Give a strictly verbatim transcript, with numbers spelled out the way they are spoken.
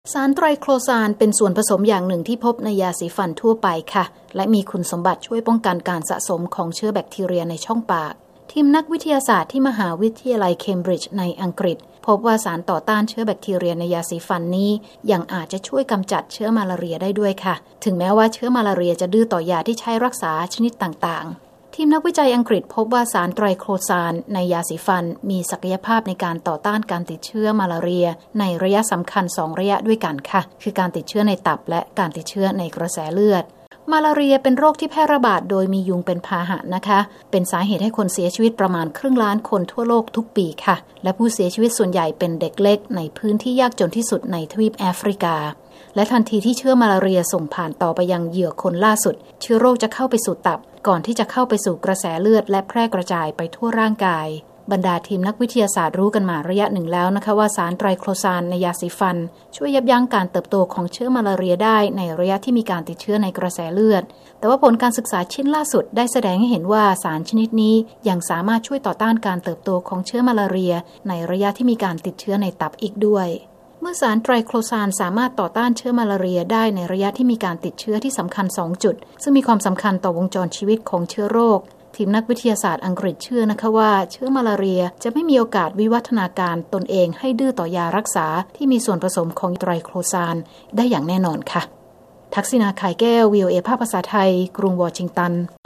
สารไตรโคลซานเป็นส่วนผสมอย่างหนึ่งที่พบในยาสีฟันทั่วไปค่ะและมีคุณสมบัติช่วยป้องกันการสะสมของเชื้อแบคทีเรียในช่องปากทีมนักวิทยาศาสตร์ที่มหาวิทยาลัยเคมบริดจ์ในอังกฤษพบว่าสารต่อต้านเชื้อแบคทีเรียในยาสีฟันนี้ยังอาจจะช่วยกำจัดเชื้อมาลาเรียได้ด้วยค่ะถึงแม้ว่าเชื้อมาลาเรียจะดื้อต่อยาที่ใช้รักษาชนิดต่างๆทีมนักวิจัยอังกฤษพบว่าสารไตรโคลซานในยาสีฟันมีศักยภาพในการต่อต้านการติดเชื้อมาลาเรียในระยะสำคัญสองระยะด้วยกันค่ะคือการติดเชื้อในตับและการติดเชื้อในกระแสเลือดมาลาเรียเป็นโรคที่แพร่ระบาดโดยมียุงเป็นพาหะนะคะเป็นสาเหตุให้คนเสียชีวิตประมาณครึ่งล้านคนทั่วโลกทุกปีค่ะและผู้เสียชีวิตส่วนใหญ่เป็นเด็กเล็กในพื้นที่ยากจนที่สุดในทวีปแอฟริกาและทันทีที่เชื้อมาลาเรียส่งผ่านต่อไปยังเหยื่อคนล่าสุดเชื้อโรคจะเข้าไปสู่ตับก่อนที่จะเข้าไปสู่กระแสเลือดและแพร่กระจายไปทั่วร่างกายบรรดาทีมนักวิทยาศาสตร์รู้กันมาระยะหนึ่งแล้วนะคะว่าสารไตรโคลซานในยาสีฟันช่วยยับยั้งการเติบโตของเชื้อมาลาเรียได้ในระยะที่มีการติดเชื้อในกระแสเลือดแต่ว่าผลการศึกษาชิ้นล่าสุดได้แสดงให้เห็นว่าสารชนิดนี้ยังสามารถช่วยต่อต้านการเติบโตของเชื้อมาลาเรียในระยะที่มีการติดเชื้อในตับอีกด้วยเมื่อสารไตรโคลซานสามารถต่อต้านเชื้อมาลาเรียได้ในระยะที่มีการติดเชื้อที่สำคัญสองจุดซึ่งมีความสำคัญต่อวงจรชีวิตของเชื้อโรคทีมนักวิทยาศาสตร์อังกฤษเชื่อนะคะว่าเชื้อมาลาเรียจะไม่มีโอกาสวิวัฒนาการตนเองให้ดื้อต่อยารักษาที่มีส่วนผสมของไตรโคลซานได้อย่างแน่นอนค่ะทักษิณา ข่ายแก้ว วี โอ เอ ภาคภาษาไทยกรุงวอชิงตัน